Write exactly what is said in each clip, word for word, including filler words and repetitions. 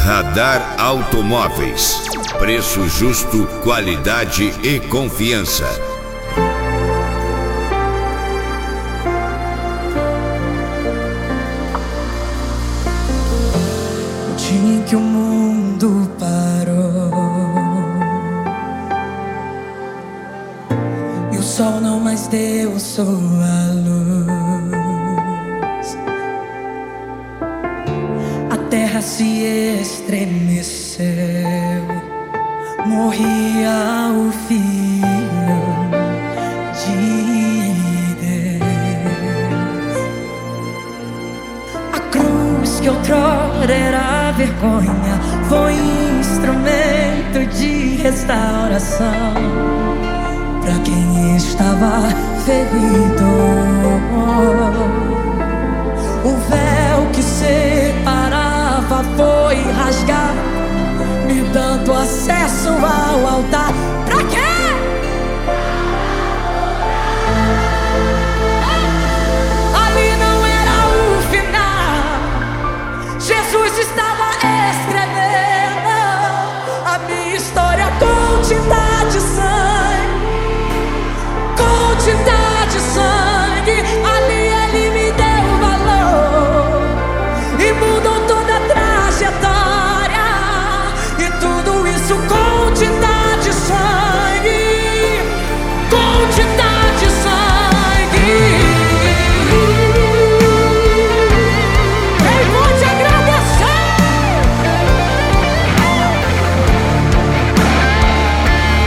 Radar Automóveis. Preço justo, qualidade e confiança. O dia em que o mundo parou e o sol não mais deu sua luz, a terra se estremeceu, morria o Filho de Deus. A cruz que outrora era vergonha foi instrumento de restauração para quem estava ferido. O véu que separava foi rasgado, me dando acesso ao altar. Pra quê? Ali não era o final. Jesus estava escrevendo a minha história com tinta de sangue, com tinta de sangue. Ali ele me deu valor e mudou toda a trajetória. E tudo isso com tinta de sangue, com tinta de sangue. Eu vou te agradecer.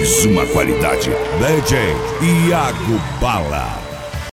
mais uma qualidade. D J Iago Bala.